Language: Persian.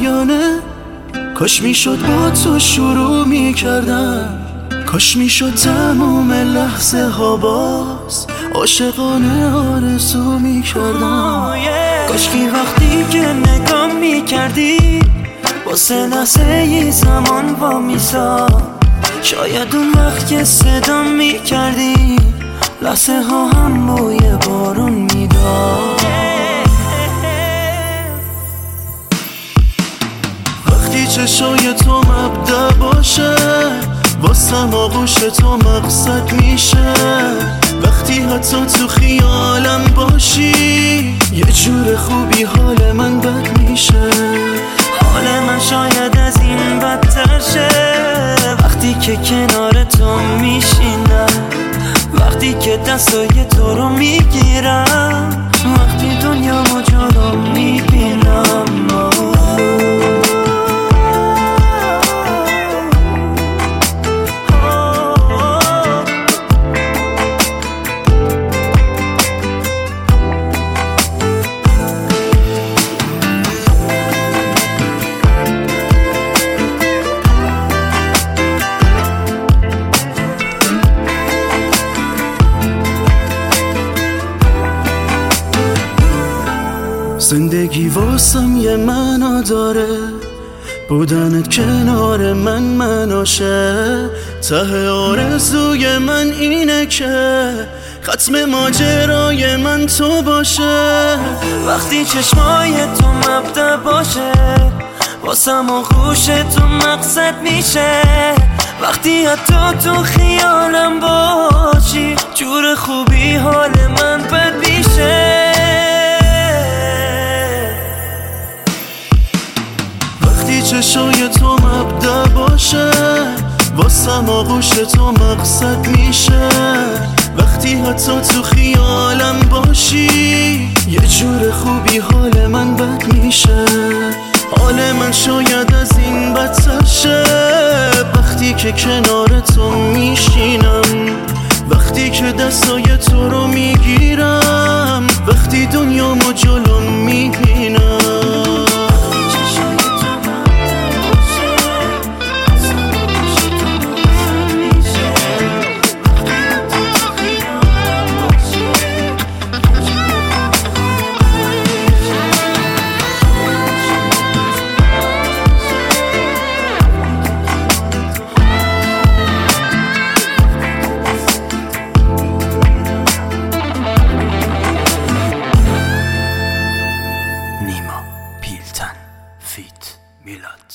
پایانه. کاش میشد با تو شروع میکردم، کاش میشد تموم لحظه ها باز عاشقانه آرزو میکردم. کاش که وقتی که نگاه میکردی واسه لحظه ی زمان با میساد، شاید اون وقت که صدا میکردی لحظه ها هم بوی بارون میداد. وقتی چشای تو مبدأ باشه واسم آغوش تو مقصد میشه. وقتی حتی تو خیالم باشی یه جور خوبی حال من بد میشه. حال من شاید از این بدتر شه وقتی که کنار تو میشینم، وقتی که دستای تو رو میگیرم، وقتی دنیامو جلو میبینم. زندگی واسم یه معنا داره، بودنت کنار من مناشه. ته آرزوی من اینه که ختم ماجرای من تو باشه. وقتی چشمای تو مبدأ باشه واسم آغوش تو مقصد میشه. وقتی حتی تو خیالم باشی جور خوبی حال من بد میشه. وقتی چشای تو مبدأ باشه واسم آغوش تو مقصد میشه. وقتی حتی تو خیالم باشی یه جور خوبی حال من بد میشه. حال من شاید از این بدتر شه وقتی که کنار تو میشینم، وقتی که دستای تو رو میگیرم، وقتی دنیامو جلو میبینم. نیما پیلتن فیت میلاد.